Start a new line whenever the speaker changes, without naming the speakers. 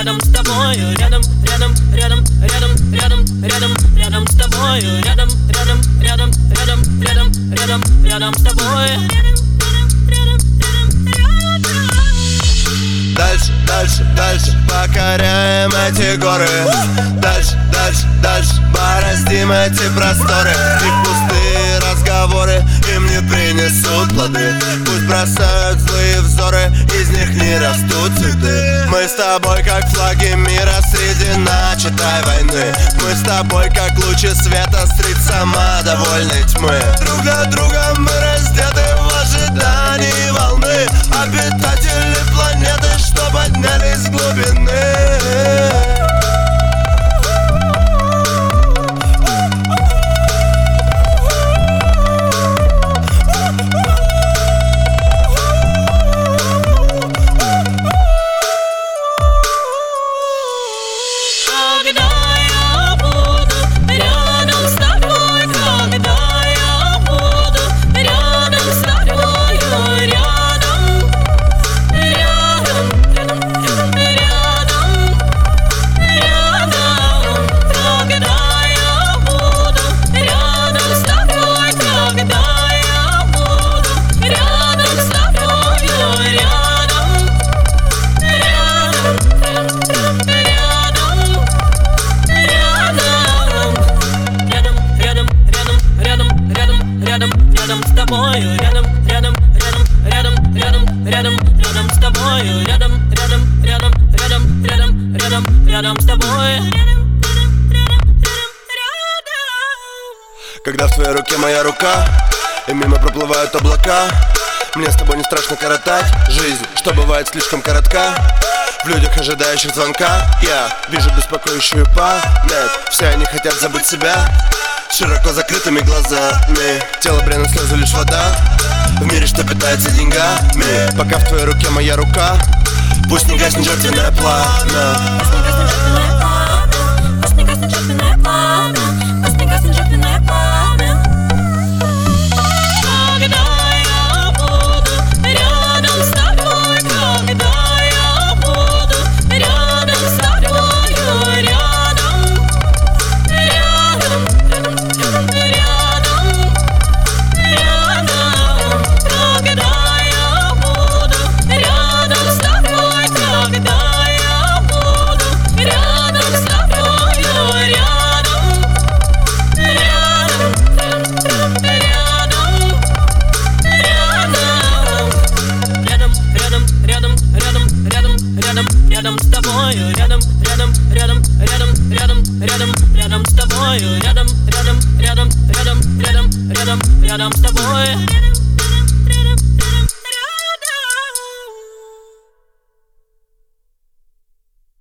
рядом с тобою, рядом, рядом, рядом, рядом, рядом, рядом, рядом с тобою, рядом, рядом, рядом, рядом, рядом, рядом, рядом с тобой.
Дальше, дальше, дальше покоряем эти горы. Дальше, дальше, дальше бороздим эти просторы. И пустые разговоры им не принесут плоды. Пусть бросают злые взоры, из них не растут цветы. Мы с тобой как флаги мира среди начатой войны. Мы с тобой как лучи света средь самодовольной тьмы. Друг для друга мы раздеты в ожидании волны. Обитатели планеты, что поднялись с глубины. Рядом с тобою, рядом, рядом, рядом, рядом, рядом, рядом, рядом с тобою, рядом, рядом, рядом, рядом, рядом, рядом, рядом с тобой. Когда в твоей руке моя рука, и мимо проплывают облака, мне с тобой не страшно коротать жизнь, что бывает слишком коротка. В людях, ожидающих звонка, я вижу беспокоящую память. Все они хотят забыть себя с широко закрытыми глазами. Тело бренут слезы, лишь вода в мире, что питается деньгами. Пока в твоей руке моя рука, пусть не гаснет жертвенное пламя.
Пусть не гаснет жертвенное пламя. Пусть не гаснет жертвенное пламя. Когда я буду рядом с тобой, когда я буду рядом с тобою, рядом, рядом, рядом, рядом, когда я буду рядом с тобой, когда я буду рядом с тобою, рядом, рядом с тобою, рядом, рядом, рядом, рядом, рядом, рядом, рядом с тобою, рядом, рядом, рядом, рядом, рядом, рядом, рядом с тобой.